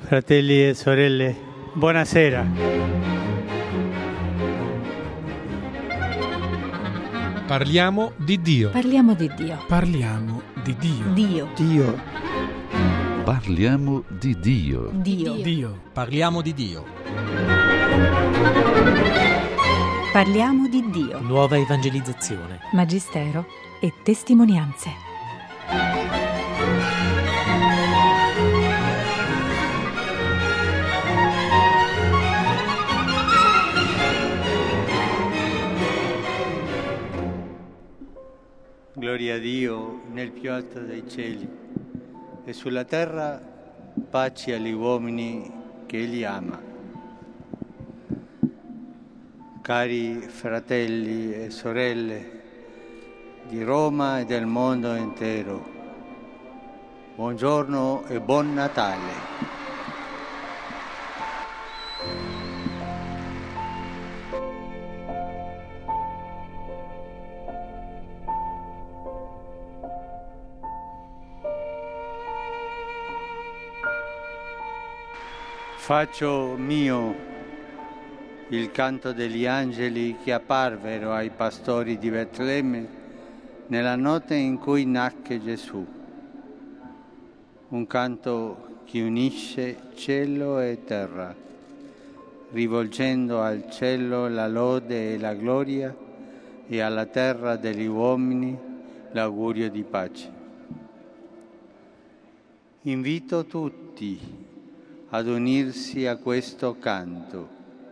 Fratelli e sorelle, buonasera. Parliamo di Dio. Parliamo di Dio. Parliamo di Dio. Dio. Parliamo di Dio. Dio. Parliamo di Dio. Parliamo di Dio. Nuova evangelizzazione. Magistero e testimonianze. Gloria a Dio nel più alto dei cieli e sulla terra pace agli uomini che Egli ama. Cari fratelli e sorelle di Roma e del mondo intero, buongiorno e buon Natale. Faccio mio il canto degli angeli che apparvero ai pastori di Betlemme nella notte in cui nacque Gesù. Un canto che unisce cielo e terra, rivolgendo al cielo la lode e la gloria e alla terra degli uomini l'augurio di pace. Invito tutti ad unirsi a questo canto.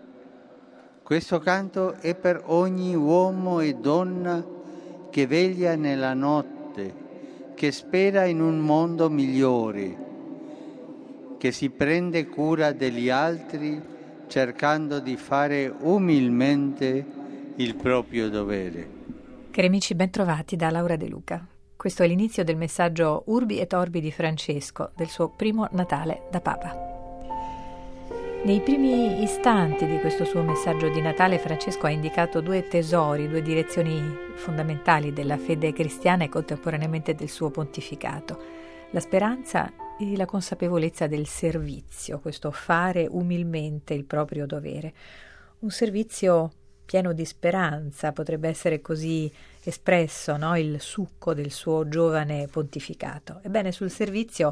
Questo canto è per ogni uomo e donna che veglia nella notte, che spera in un mondo migliore, che si prende cura degli altri cercando di fare umilmente il proprio dovere. Cari amici, ben trovati da Laura De Luca. Questo è l'inizio del messaggio Urbi et Orbi di Francesco, del suo primo Natale da Papa. Nei primi istanti di questo suo messaggio di Natale, Francesco ha indicato due tesori, due direzioni fondamentali della fede cristiana e contemporaneamente del suo pontificato: la speranza e la consapevolezza del servizio, questo fare umilmente il proprio dovere. Un servizio pieno di speranza, potrebbe essere così espresso, no? Il succo del suo giovane pontificato. Ebbene, sul servizio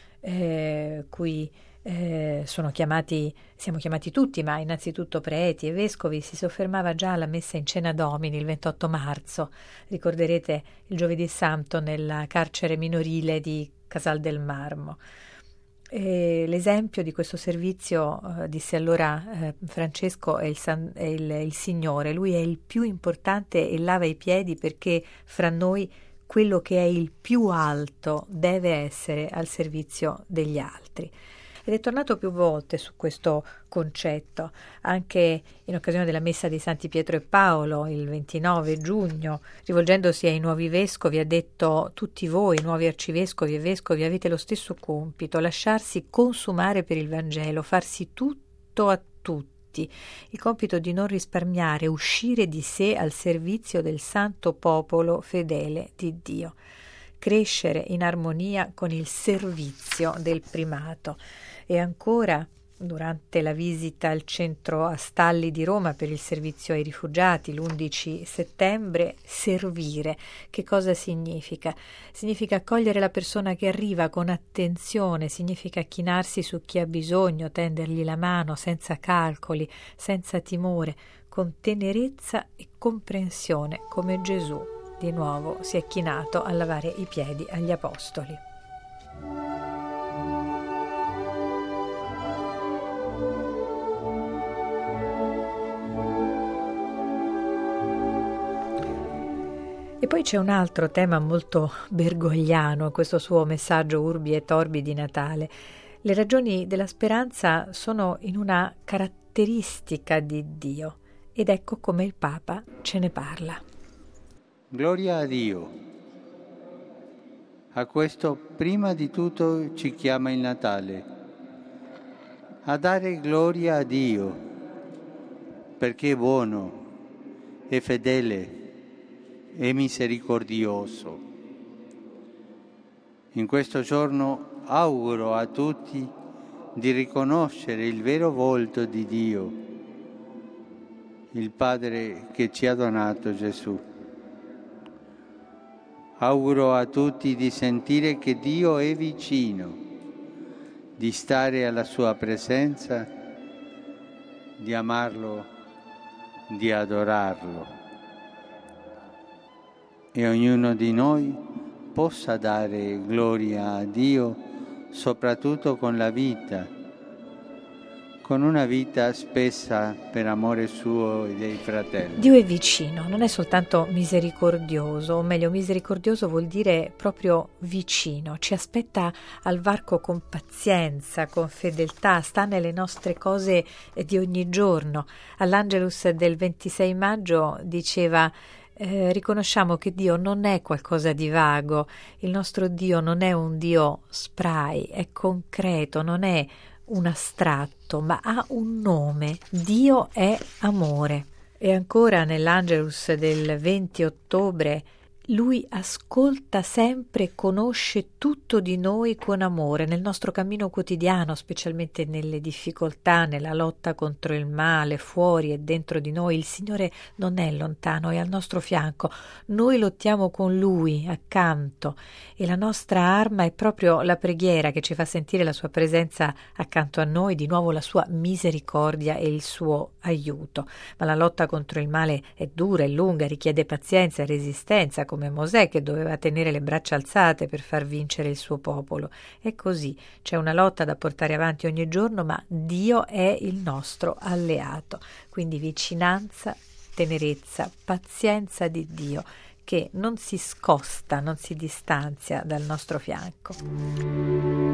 cui siamo chiamati tutti, ma innanzitutto preti e vescovi, si soffermava già alla messa in Cena Domini il 28 marzo. Ricorderete il giovedì santo nella carcere minorile di Casal del Marmo. L'esempio di questo servizio, disse allora Francesco, è il Signore. Lui è il più importante e lava i piedi perché fra noi quello che è il più alto deve essere al servizio degli altri. Ed è tornato più volte su questo concetto, anche in occasione della messa di Santi Pietro e Paolo il 29 giugno, rivolgendosi ai nuovi vescovi, ha detto: tutti voi, nuovi arcivescovi e vescovi, avete lo stesso compito, lasciarsi consumare per il Vangelo, farsi tutto a tutti, il compito di non risparmiare, uscire di sé al servizio del santo popolo fedele di Dio, crescere in armonia con il servizio del primato. E ancora, durante la visita al centro Astalli di Roma per il servizio ai rifugiati l'11 settembre, servire. Che cosa significa? Significa accogliere la persona che arriva con attenzione, significa chinarsi su chi ha bisogno, tendergli la mano senza calcoli, senza timore, con tenerezza e comprensione, come Gesù di nuovo si è chinato a lavare i piedi agli apostoli. E poi c'è un altro tema molto bergogliano in questo suo messaggio Urbi et Orbi di Natale. Le ragioni della speranza sono in una caratteristica di Dio, ed ecco come il Papa ce ne parla. Gloria a Dio. A questo prima di tutto ci chiama il Natale, a dare gloria a Dio, perché è buono, è fedele, è misericordioso. In questo giorno auguro a tutti di riconoscere il vero volto di Dio, il Padre che ci ha donato Gesù. Auguro a tutti di sentire che Dio è vicino, di stare alla sua presenza, di amarlo, di adorarlo. E ognuno di noi possa dare gloria a Dio, soprattutto con la vita, con una vita spesa per amore suo e dei fratelli. Dio è vicino, non è soltanto misericordioso, o meglio, misericordioso vuol dire proprio vicino, ci aspetta al varco con pazienza, con fedeltà, sta nelle nostre cose di ogni giorno. All'Angelus del 26 maggio diceva: riconosciamo che Dio non è qualcosa di vago, il nostro Dio non è un Dio spray, è concreto, non è un astratto, ma ha un nome. Dio è amore. E ancora nell'Angelus del 20 ottobre, Lui ascolta sempre e conosce tutto di noi con amore, nel nostro cammino quotidiano, specialmente nelle difficoltà, nella lotta contro il male, fuori e dentro di noi. Il Signore non è lontano, è al nostro fianco. Noi lottiamo con Lui, accanto, e la nostra arma è proprio la preghiera che ci fa sentire la Sua presenza accanto a noi, di nuovo la Sua misericordia e il Suo aiuto. Ma la lotta contro il male è dura, è lunga, richiede pazienza e resistenza, come Mosè che doveva tenere le braccia alzate per far vincere il suo popolo. E così c'è una lotta da portare avanti ogni giorno, ma Dio è il nostro alleato. Quindi vicinanza, tenerezza, pazienza di Dio, che non si scosta, non si distanzia dal nostro fianco.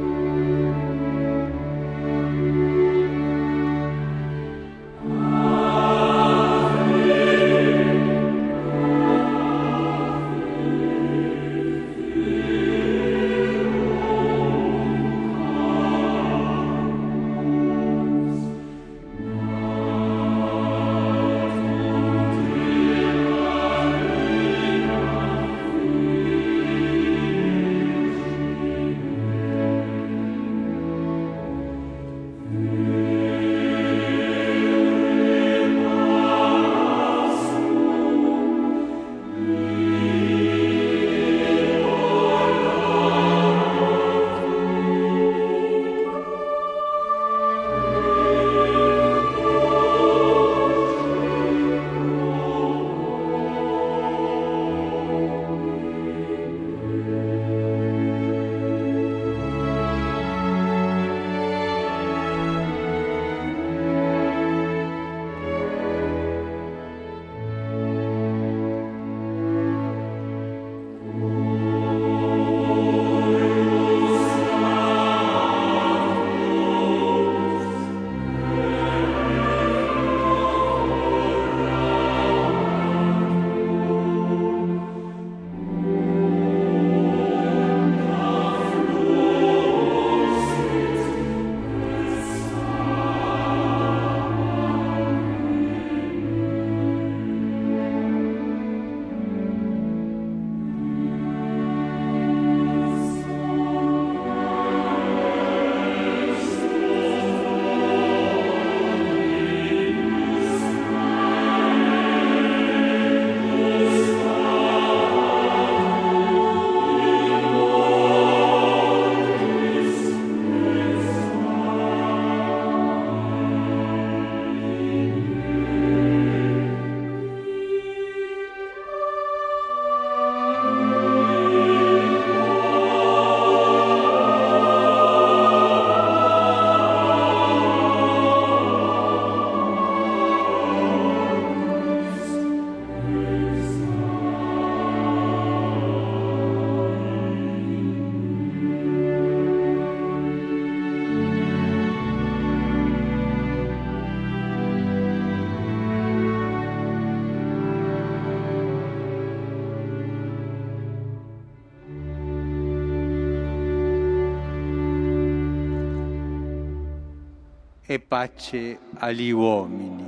e pace agli uomini.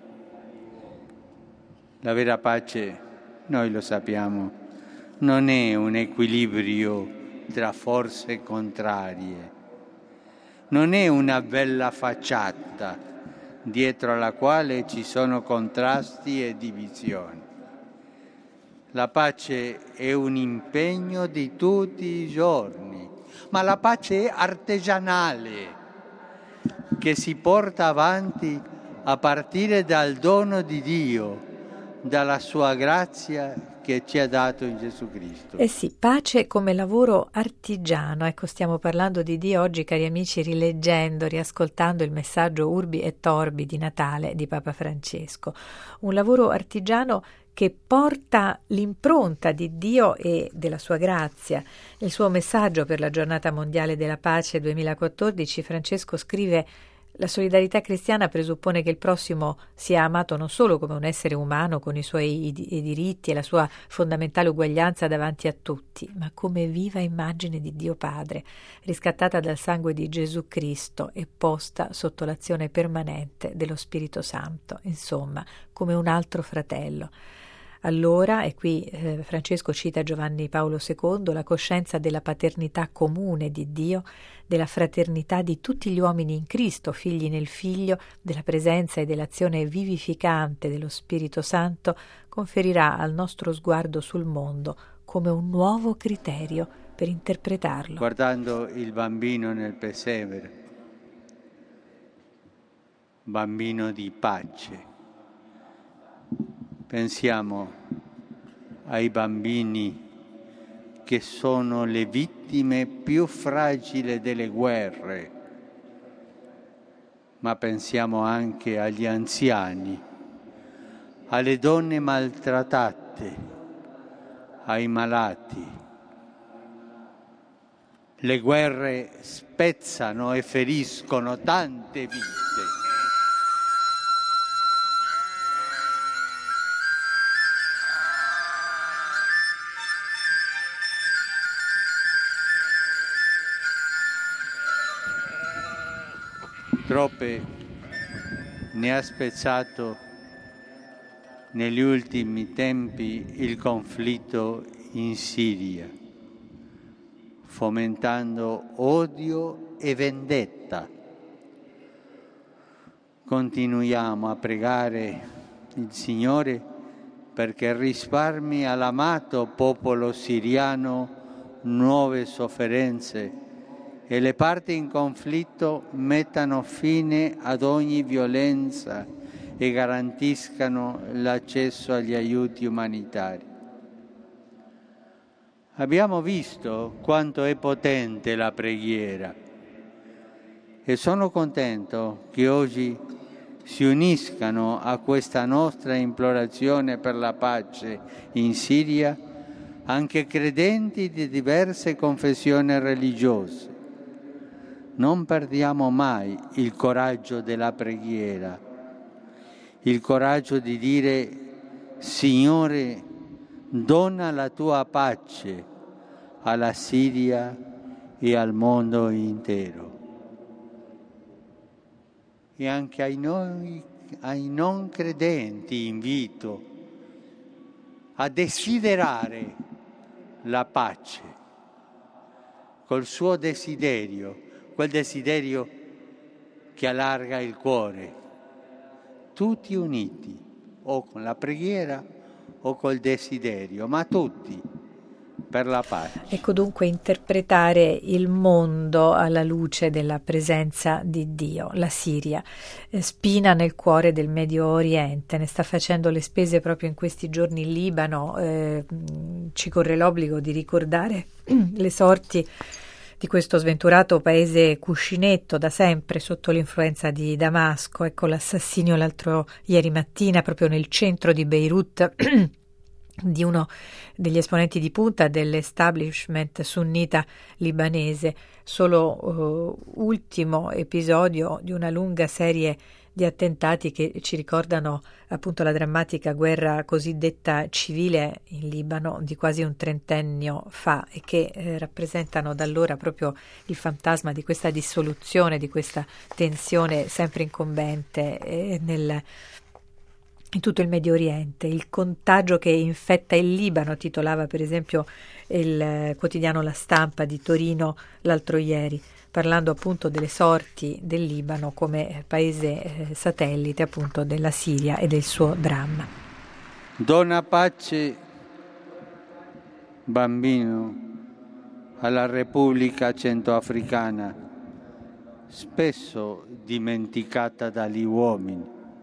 La vera pace, noi lo sappiamo, non è un equilibrio tra forze contrarie, non è una bella facciata dietro alla quale ci sono contrasti e divisioni. La pace è un impegno di tutti i giorni, ma la pace è artigianale, che si porta avanti a partire dal dono di Dio, dalla sua grazia che ci ha dato in Gesù Cristo. Eh sì, pace come lavoro artigiano. Ecco, stiamo parlando di Dio oggi, cari amici, rileggendo, riascoltando il messaggio Urbi et Orbi di Natale di Papa Francesco. Un lavoro artigiano che porta l'impronta di Dio e della sua grazia. Nel suo messaggio per la Giornata Mondiale della Pace 2014, Francesco scrive: la solidarietà cristiana presuppone che il prossimo sia amato non solo come un essere umano con i suoi diritti e la sua fondamentale uguaglianza davanti a tutti, ma come viva immagine di Dio Padre, riscattata dal sangue di Gesù Cristo e posta sotto l'azione permanente dello Spirito Santo, insomma, come un altro fratello. Allora, e qui Francesco cita Giovanni Paolo II, la coscienza della paternità comune di Dio, della fraternità di tutti gli uomini in Cristo, figli nel Figlio, della presenza e dell'azione vivificante dello Spirito Santo, conferirà al nostro sguardo sul mondo come un nuovo criterio per interpretarlo. Guardando il bambino nel pesebre, bambino di pace, pensiamo ai bambini che sono le vittime più fragili delle guerre, ma pensiamo anche agli anziani, alle donne maltrattate, ai malati. Le guerre spezzano e feriscono tante vite. Troppe ne ha spezzato negli ultimi tempi il conflitto in Siria, fomentando odio e vendetta. Continuiamo a pregare il Signore perché risparmi all'amato popolo siriano nuove sofferenze e le parti in conflitto mettano fine ad ogni violenza e garantiscano l'accesso agli aiuti umanitari. Abbiamo visto quanto è potente la preghiera e sono contento che oggi si uniscano a questa nostra implorazione per la pace in Siria anche credenti di diverse confessioni religiose. Non perdiamo mai il coraggio della preghiera, il coraggio di dire: Signore, dona la tua pace alla Siria e al mondo intero. E anche ai non credenti invito a desiderare la pace col suo desiderio, quel desiderio che allarga il cuore, tutti uniti, o con la preghiera o col desiderio, ma tutti per la pace. Ecco dunque interpretare il mondo alla luce della presenza di Dio. La Siria, spina nel cuore del Medio Oriente, ne sta facendo le spese proprio in questi giorni il Libano. Ci corre l'obbligo di ricordare le sorti di questo sventurato paese cuscinetto da sempre sotto l'influenza di Damasco. Ecco l'assassinio ieri mattina proprio nel centro di Beirut di uno degli esponenti di punta dell'establishment sunnita libanese, solo ultimo episodio di una lunga serie di attentati che ci ricordano appunto la drammatica guerra cosiddetta civile in Libano di quasi un trentennio fa e che rappresentano da allora proprio il fantasma di questa dissoluzione, di questa tensione sempre incombente in tutto il Medio Oriente. Il contagio che infetta il Libano, titolava per esempio il quotidiano La Stampa di Torino l'altro ieri. parlando appunto delle sorti del Libano come paese satellite appunto della Siria e del suo dramma. Dona pace, bambino, alla Repubblica Centroafricana, spesso dimenticata dagli uomini.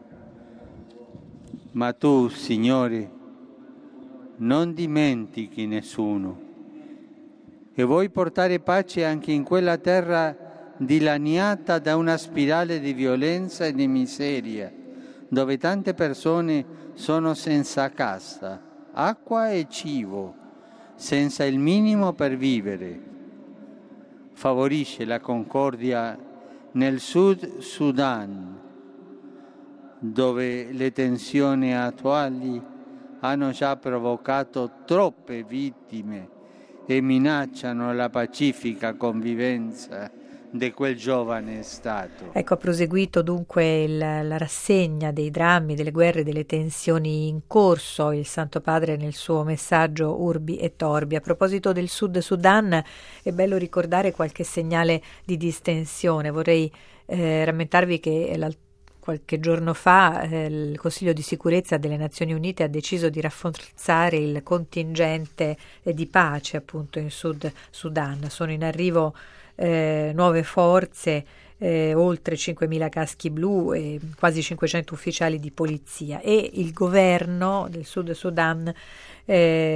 Ma tu, Signore, non dimentichi nessuno e vuoi portare pace anche in quella terra dilaniata da una spirale di violenza e di miseria, dove tante persone sono senza casa, acqua e cibo, senza il minimo per vivere. Favorisce la concordia nel Sud Sudan, dove le tensioni attuali hanno già provocato troppe vittime e minacciano la pacifica convivenza di quel giovane Stato. Ecco, ha proseguito dunque la rassegna dei drammi, delle guerre, delle tensioni in corso, il Santo Padre nel suo messaggio Urbi et Orbi. A proposito del Sud Sudan, è bello ricordare qualche segnale di distensione. Vorrei rammentarvi che qualche giorno fa il Consiglio di sicurezza delle Nazioni Unite ha deciso di rafforzare il contingente di pace appunto in Sud Sudan. Sono in arrivo nuove forze, oltre 5.000 caschi blu e quasi 500 ufficiali di polizia, e il governo del Sud Sudan si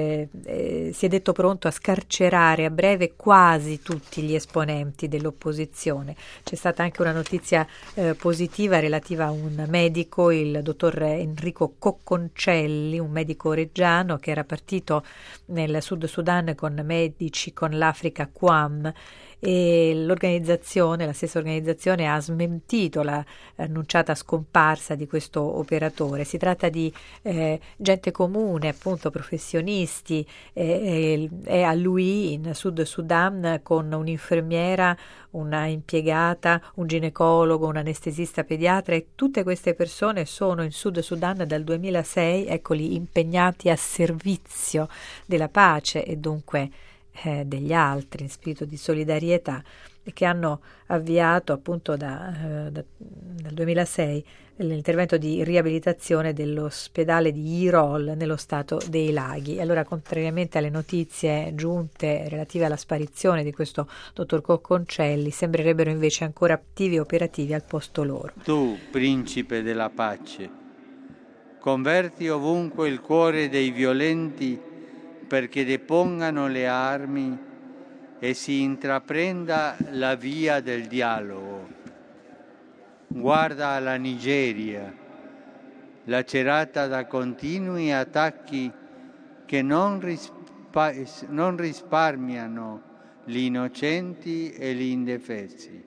è detto pronto a scarcerare a breve quasi tutti gli esponenti dell'opposizione. C'è stata anche una notizia positiva relativa a un medico, il dottor Enrico Cocconcelli, un medico reggiano che era partito nel Sud Sudan con medici con l'Africa QAM, e la stessa organizzazione ha smentito l'annunciata scomparsa di questo operatore. Si tratta di gente comune, appunto professionisti, è a lui in Sud Sudan con un'infermiera, una impiegata, un ginecologo, un anestesista pediatra, e tutte queste persone sono in Sud Sudan dal 2006, eccoli impegnati a servizio della pace e dunque degli altri in spirito di solidarietà, e che hanno avviato appunto dal 2006 l'intervento di riabilitazione dell'ospedale di Irol nello stato dei Laghi. Allora, contrariamente alle notizie giunte relative alla sparizione di questo dottor Cocconcelli, sembrerebbero invece ancora attivi e operativi al posto loro. Tu, principe della pace, converti ovunque il cuore dei violenti perché depongano le armi e si intraprenda la via del dialogo. Guarda la Nigeria, lacerata da continui attacchi che non risparmiano gli innocenti e gli indifesi.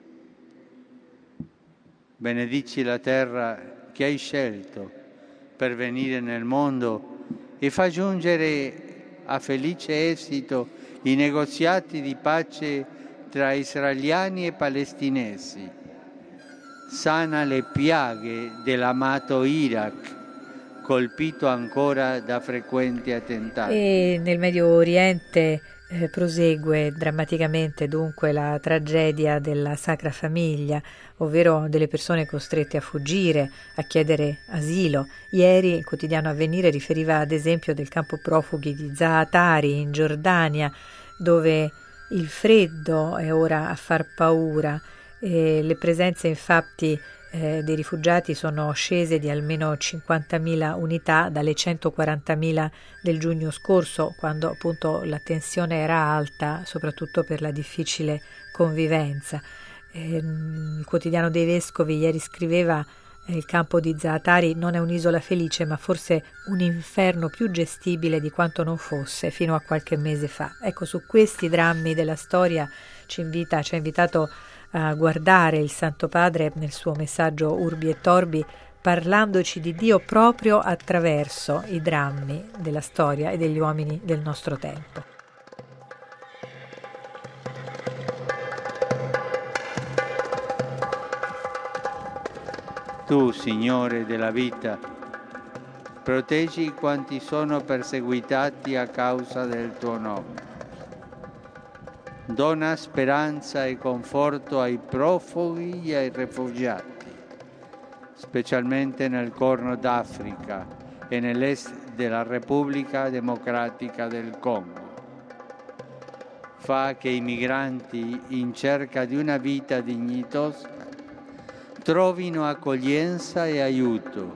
Benedici la terra che hai scelto per venire nel mondo e fa giungere a felice esito i negoziati di pace tra israeliani e palestinesi. Sana le piaghe dell'amato Iraq, colpito ancora da frequenti attentati. E nel Medio Oriente prosegue drammaticamente dunque la tragedia della Sacra Famiglia, ovvero delle persone costrette a fuggire, a chiedere asilo. Ieri il quotidiano Avvenire riferiva ad esempio del campo profughi di Zaatari in Giordania, dove il freddo è ora a far paura. Le presenze infatti dei rifugiati sono scese di almeno 50.000 unità dalle 140.000 del giugno scorso, quando appunto la tensione era alta, soprattutto per la difficile convivenza. Il quotidiano dei Vescovi ieri scriveva: il campo di Zaatari non è un'isola felice, ma forse un inferno più gestibile di quanto non fosse fino a qualche mese fa. Ecco, su questi drammi della storia ci ha invitato a guardare il Santo Padre nel suo messaggio Urbi et Orbi, parlandoci di Dio proprio attraverso i drammi della storia e degli uomini del nostro tempo. Tu, Signore della vita, proteggi quanti sono perseguitati a causa del tuo nome. dona speranza e conforto ai profughi e ai rifugiati, specialmente nel Corno d'Africa e nell'est della Repubblica Democratica del Congo. Fa che i migranti in cerca di una vita dignitosa trovino accoglienza e aiuto.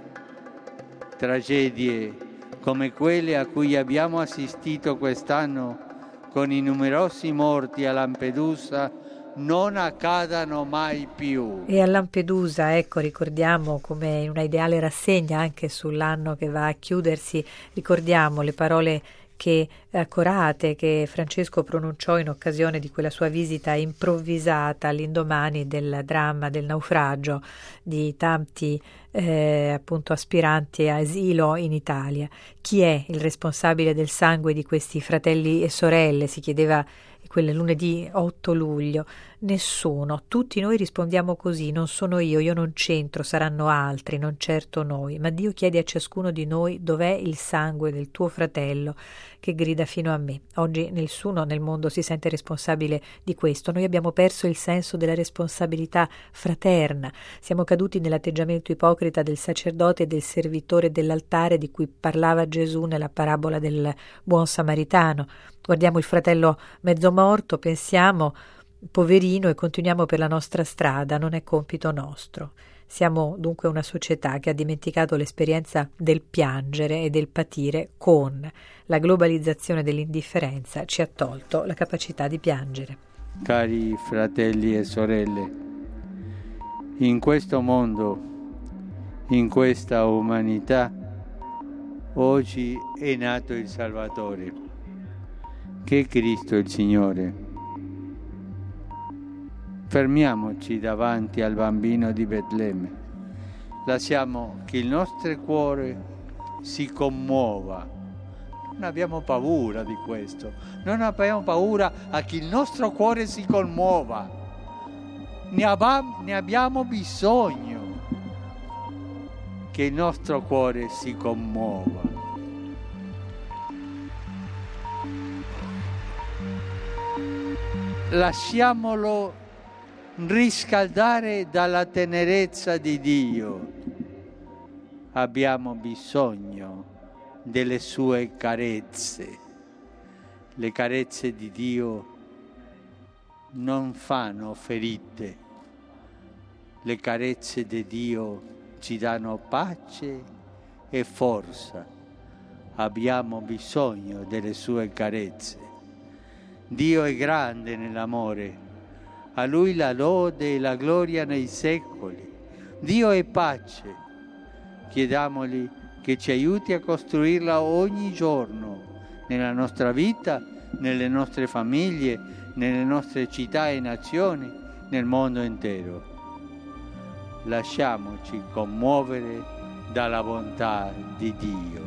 Tragedie come quelle a cui abbiamo assistito quest'anno con i numerosi morti a Lampedusa non accadano mai più. E a Lampedusa, ecco, ricordiamo come in una ideale rassegna anche sull'anno che va a chiudersi, ricordiamo le parole accorate che Francesco pronunciò in occasione di quella sua visita improvvisata all'indomani del dramma del naufragio di tanti appunto aspiranti a asilo in Italia. Chi è il responsabile del sangue di questi fratelli e sorelle? Si chiedeva quel lunedì 8 luglio. Nessuno. Tutti noi rispondiamo così: non sono io non c'entro, saranno altri, non certo noi. Ma Dio chiede a ciascuno di noi: dov'è il sangue del tuo fratello che grida fino a me? Oggi nessuno nel mondo si sente responsabile di questo. Noi abbiamo perso il senso della responsabilità fraterna. Siamo caduti nell'atteggiamento ipocrita del sacerdote e del servitore dell'altare di cui parlava Gesù nella parabola del buon samaritano. Guardiamo il fratello mezzo morto, pensiamo poverino e continuiamo per la nostra strada, non è compito nostro. Siamo dunque una società che ha dimenticato l'esperienza del piangere e del patire. Con la globalizzazione dell'indifferenza ci ha tolto la capacità di piangere. Cari fratelli e sorelle, in questo mondo, in questa umanità, oggi è nato il Salvatore, che è Cristo il Signore. Fermiamoci davanti al bambino di Betlemme. Lasciamo che il nostro cuore si commuova. Non abbiamo paura di questo. Non abbiamo paura a che il nostro cuore si commuova. Ne abbiamo bisogno che il nostro cuore si commuova. Lasciamolo riscaldare dalla tenerezza di Dio. Abbiamo bisogno delle sue carezze. Le carezze di Dio non fanno ferite. Le carezze di Dio ci danno pace e forza. Abbiamo bisogno delle sue carezze. Dio è grande nell'amore. A Lui la lode e la gloria nei secoli. Dio è pace. Chiediamogli che ci aiuti a costruirla ogni giorno, nella nostra vita, nelle nostre famiglie, nelle nostre città e nazioni, nel mondo intero. Lasciamoci commuovere dalla bontà di Dio.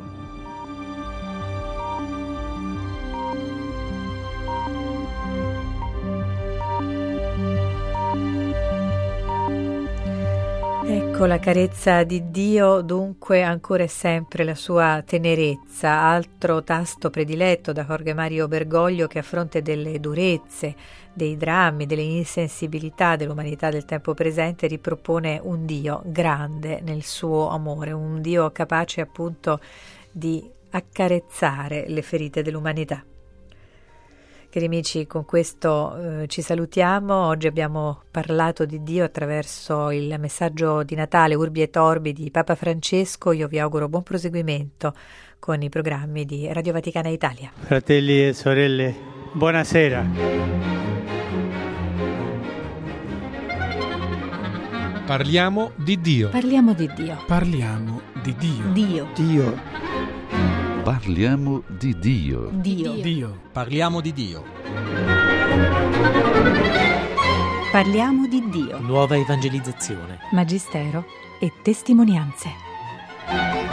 Ecco la carezza di Dio, dunque ancora e sempre la sua tenerezza, altro tasto prediletto da Jorge Mario Bergoglio, che a fronte delle durezze, dei drammi, delle insensibilità dell'umanità del tempo presente ripropone un Dio grande nel suo amore, un Dio capace appunto di accarezzare le ferite dell'umanità. Cari amici, con questo ci salutiamo. Oggi abbiamo parlato di Dio attraverso il messaggio di Natale Urbi et Orbi di Papa Francesco. Io vi auguro buon proseguimento con i programmi di Radio Vaticana Italia. Fratelli e sorelle, buonasera. Parliamo di Dio. Parliamo di Dio. Parliamo di Dio. Dio. Dio. Parliamo di Dio. Dio. Dio. Parliamo di Dio. Parliamo di Dio. Nuova evangelizzazione. Magistero e testimonianze.